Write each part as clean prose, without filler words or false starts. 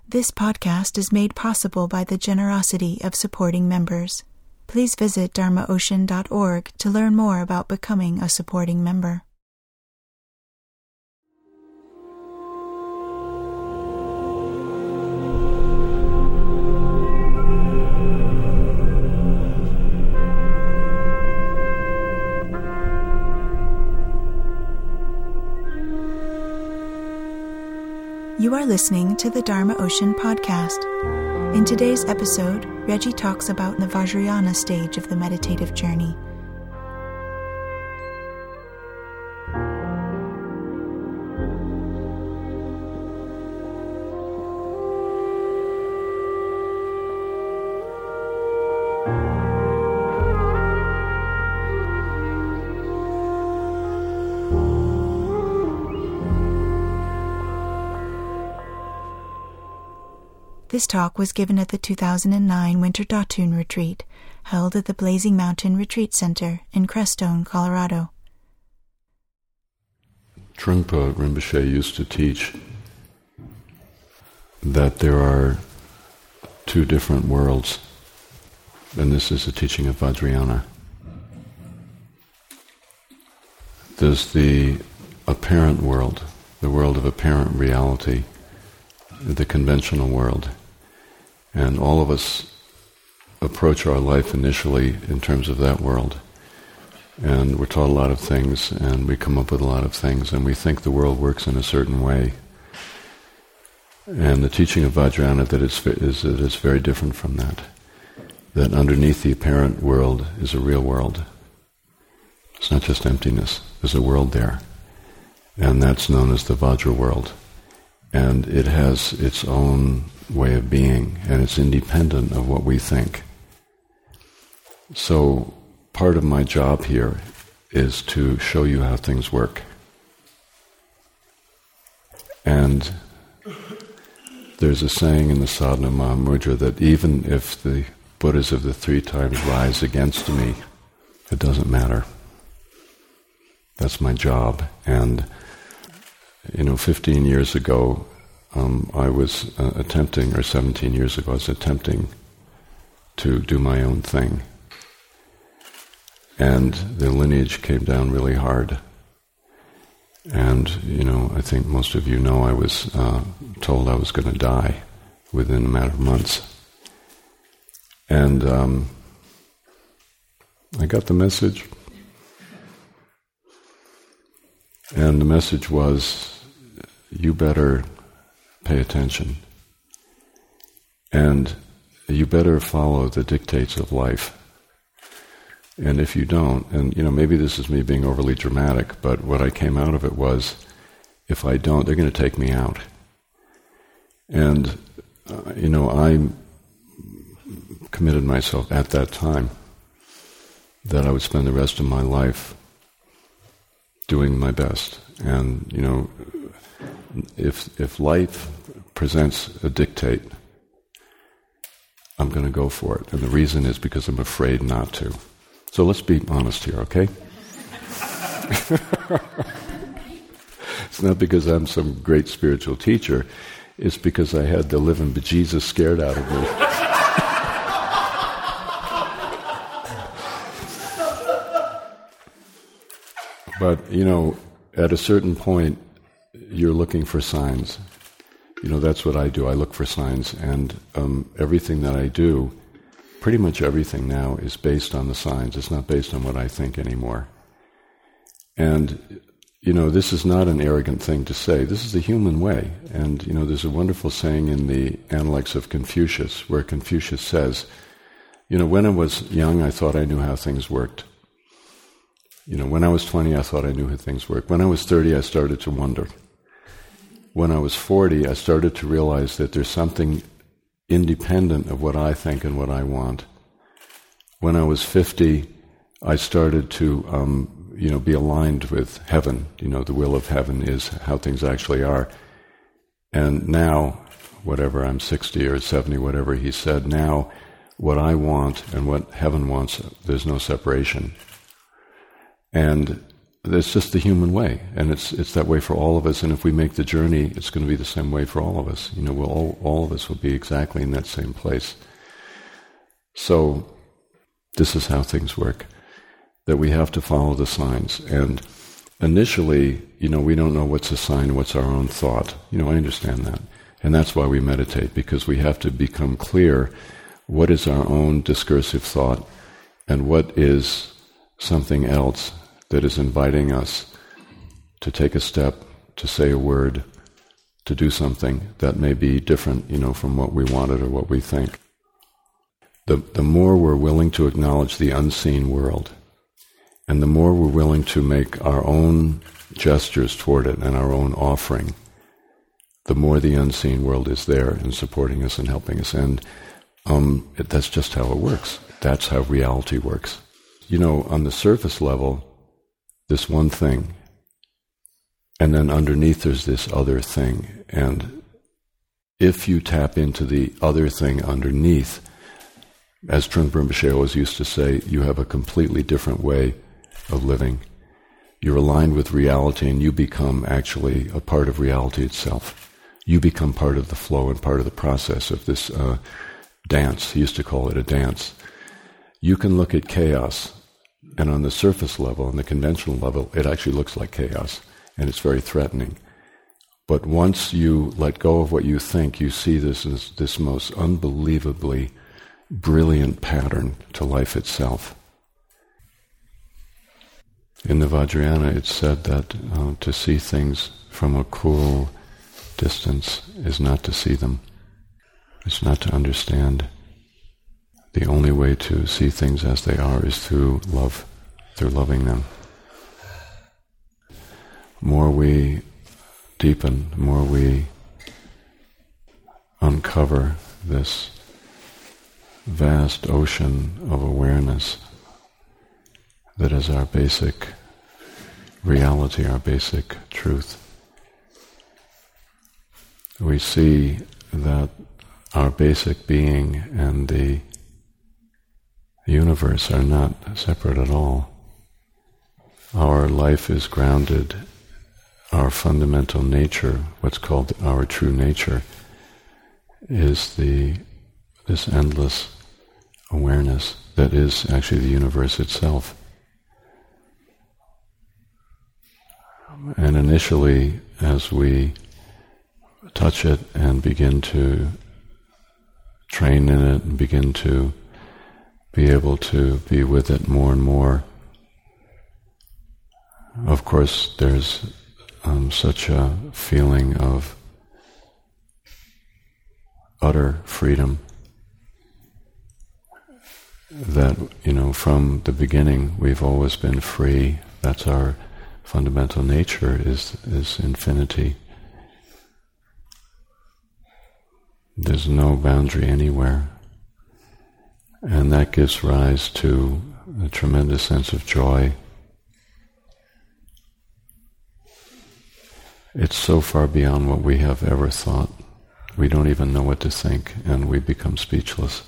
This podcast is made possible by the generosity of supporting members. Please visit dharmaocean.org to learn more about becoming a supporting member. You are listening to the Dharma Ocean podcast. In today's episode, Reggie talks about the Vajrayana stage of the meditative journey. This talk was given at the 2009 Winter Datun Retreat, held at the Blazing Mountain Retreat Center in Crestone, Colorado. Trungpa Rinpoche used to teach that there are two different worlds, and this is the teaching of Vajrayana. There's the apparent world, the world of apparent reality, the conventional world. And all of us approach our life initially in terms of that world. And we're taught a lot of things, and we come up with a lot of things, and we think the world works in a certain way. And the teaching of Vajrayana that it's very different from that. That underneath the apparent world is a real world. It's not just emptiness. There's a world there. And that's known as the Vajra world. And it has its own way of being, and it's independent of what we think. So part of my job here is to show you how things work. And there's a saying in the Sadhana Mahamudra that even if the Buddhas of the three times rise against me, it doesn't matter. That's my job. And 15 years ago, I was attempting, or 17 years ago, I was attempting to do my own thing. And the lineage came down really hard. And, I think most of you know I was told I was going to die within a matter of months. And I got the message. And the message was, you better pay attention. And you better follow the dictates of life. And if you don't, and maybe this is me being overly dramatic, but what I came out of it was, if I don't, they're going to take me out. And, I committed myself at that time that I would spend the rest of my life doing my best. And, if life presents a dictate, I'm going to go for it. And the reason is because I'm afraid not to. So let's be honest here, okay? It's not because I'm some great spiritual teacher. It's because I had the living bejesus scared out of me. But, at a certain point, you're looking for signs. That's what I do. I look for signs. And everything that I do, pretty much everything now, is based on the signs. It's not based on what I think anymore. And, this is not an arrogant thing to say. This is the human way. And, there's a wonderful saying in the Analects of Confucius, where Confucius says, when I was young, I thought I knew how things worked. When I was 20, I thought I knew how things worked. When I was 30, I started to wonder. When I was 40, I started to realize that there's something independent of what I think and what I want. When I was 50, I started to, be aligned with heaven. The will of heaven is how things actually are. And now, whatever, I'm 60 or 70, whatever he said, now what I want and what heaven wants, there's no separation. And it's just the human way, and it's that way for all of us. And if we make the journey, it's going to be the same way for all of us. All of us will be exactly in that same place. So this is how things work, that we have to follow the signs. And initially, we don't know what's a sign, what's our own thought. I understand that. And that's why we meditate, because we have to become clear what is our own discursive thought and what is something else that is inviting us to take a step, to say a word, to do something that may be different, from what we wanted or what we think. The more we're willing to acknowledge the unseen world, and the more we're willing to make our own gestures toward it and our own offering, the more the unseen world is there and supporting us and helping us. And that's just how it works. That's how reality works. On the surface level, this one thing, and then underneath there's this other thing. And if you tap into the other thing underneath, as Trungpa Rinpoche always used to say, you have a completely different way of living. You're aligned with reality, and you become actually a part of reality itself. You become part of the flow and part of the process of this dance. He used to call it a dance. You can look at chaos, and on the surface level, on the conventional level, it actually looks like chaos, and it's very threatening. But once you let go of what you think, you see this as this most unbelievably brilliant pattern to life itself. In the Vajrayana, it's said that to see things from a cool distance is not to see them. It's not to understand. The only way to see things as they are is through love, through loving them. The more we deepen, the more we uncover this vast ocean of awareness that is our basic reality, our basic truth. We see that our basic being and the universe are not separate at all. Our life is grounded, our fundamental nature, what's called our true nature, is this endless awareness that is actually the universe itself. And initially, as we touch it and begin to train in it and begin to be able to be with it more and more, of course there's such a feeling of utter freedom that, from the beginning we've always been free. That's our fundamental nature, is infinity. There's no boundary anywhere. And that gives rise to a tremendous sense of joy. It's so far beyond what we have ever thought. We don't even know what to think, and we become speechless.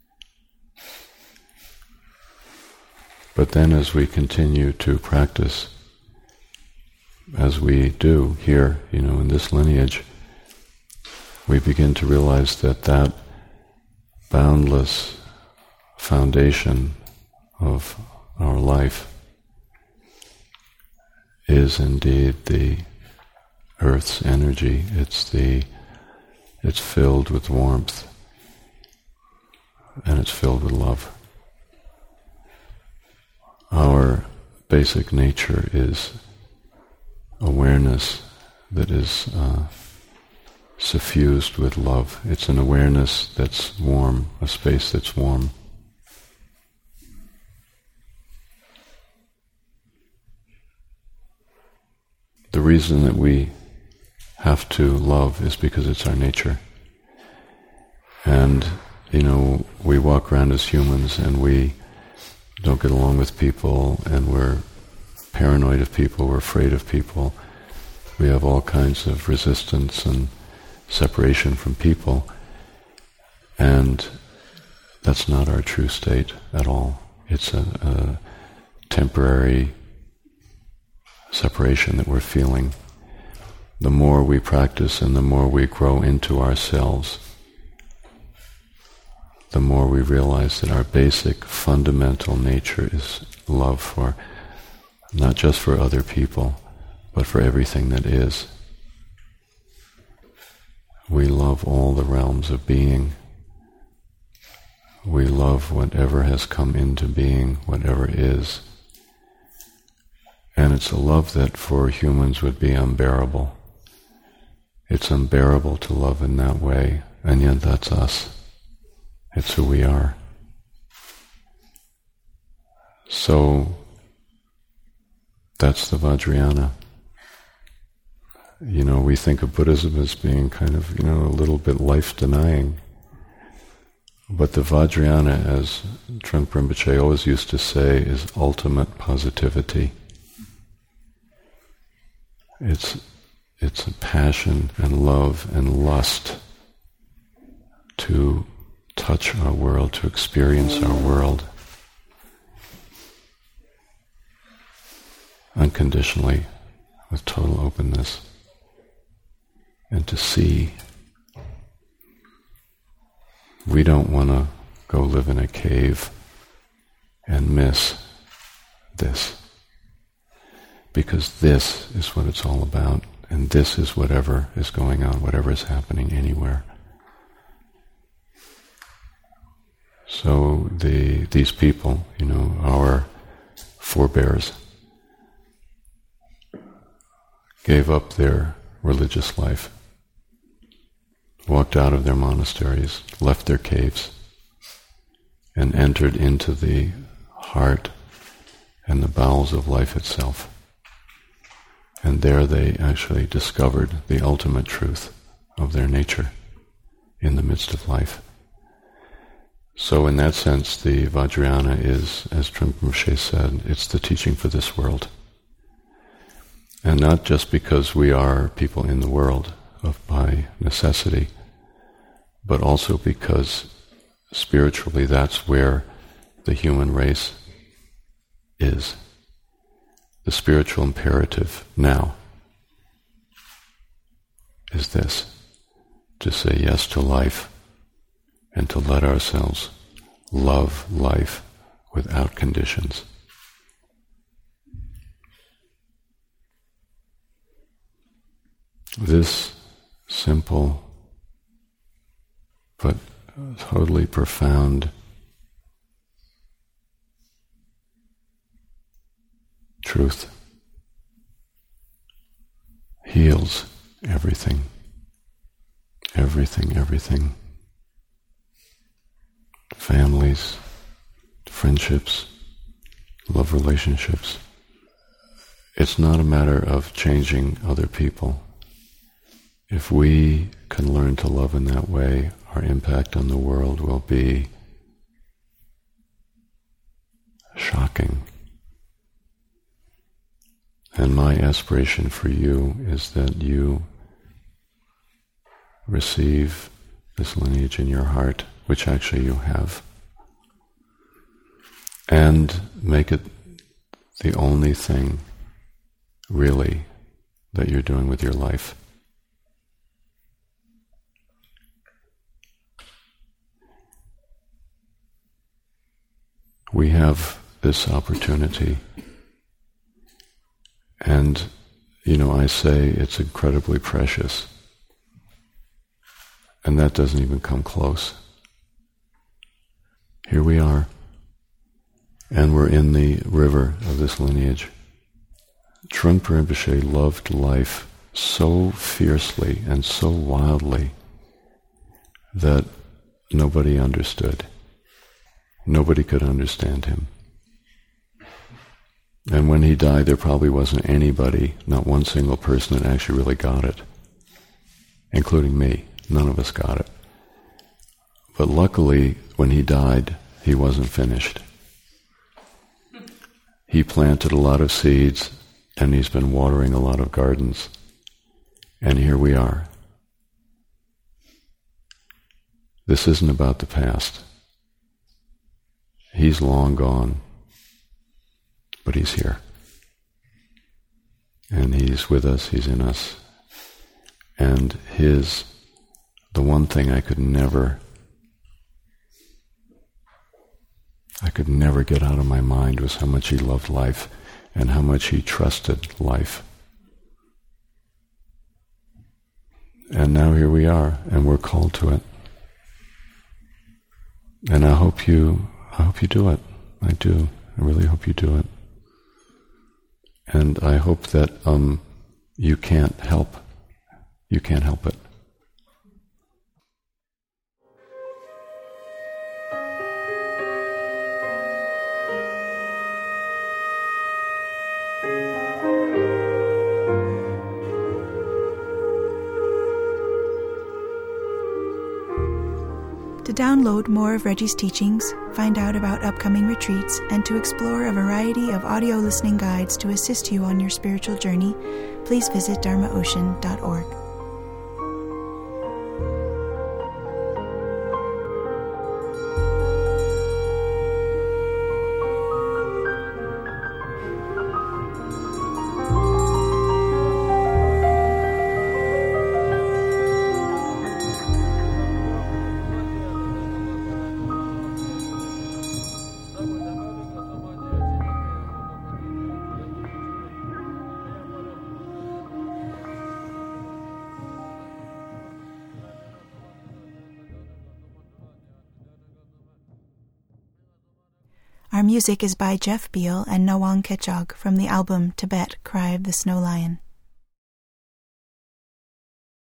But then as we continue to practice, as we do here, in this lineage, we begin to realize that boundless foundation of our life is indeed the earth's energy. It's filled with warmth, and it's filled with love. Our basic nature is awareness that is suffused with love. It's an awareness that's warm, a space that's warm. The reason that we have to love is because it's our nature. And, we walk around as humans and we don't get along with people, and we're paranoid of people, we're afraid of people. We have all kinds of resistance and separation from people. And that's not our true state at all. It's a temporary separation that we're feeling, the more we practice and the more we grow into ourselves, the more we realize that our basic fundamental nature is love for, not just for other people, but for everything that is. We love all the realms of being. We love whatever has come into being, whatever is. And it's a love that for humans would be unbearable. It's unbearable to love in that way, and yet that's us. It's who we are. So, that's the Vajrayana. We think of Buddhism as being kind of, a little bit life-denying. But the Vajrayana, as Trungpa Rinpoche always used to say, is ultimate positivity. It's a passion and love and lust to touch our world, to experience our world unconditionally, with total openness, and to see. We don't want to go live in a cave and miss this, because this is what it's all about, and this is whatever is going on, whatever is happening anywhere. So these people, our forebears, gave up their religious life, walked out of their monasteries, left their caves, and entered into the heart and the bowels of life itself. And there they actually discovered the ultimate truth of their nature in the midst of life. So in that sense, the Vajrayana is, as Trungpa Rinpoche said, it's the teaching for this world. And not just because we are people in the world by necessity, but also because spiritually that's where the human race is. The spiritual imperative now is this, to say yes to life and to let ourselves love life without conditions. This simple but totally profound truth heals everything, everything. Families, friendships, love relationships. It's not a matter of changing other people. If we can learn to love in that way, our impact on the world will be shocking. And my aspiration for you is that you receive this lineage in your heart, which actually you have, and make it the only thing, really, that you're doing with your life. We have this opportunity, and, I say it's incredibly precious, and that doesn't even come close. Here we are, and we're in the river of this lineage. Trungpa Rinpoche loved life so fiercely and so wildly that nobody understood. Nobody could understand him. And when he died, there probably wasn't anybody, not one single person that actually really got it, including me. None of us got it. But luckily, when he died, he wasn't finished. He planted a lot of seeds, and he's been watering a lot of gardens. And here we are. This isn't about the past. He's long gone, but he's here. And He's with us, He's in us. And the one thing I could never get out of my mind was how much He loved life and how much He trusted life. And now here we are, and we're called to it. And I hope you do it. I do. I really hope you do it. And I hope that you can't help it. To download more of Reggie's teachings, find out about upcoming retreats, and to explore a variety of audio listening guides to assist you on your spiritual journey, please visit dharmaocean.org. Our music is by Jeff Beal and Nawang Kechog from the album Tibet, Cry of the Snow Lion.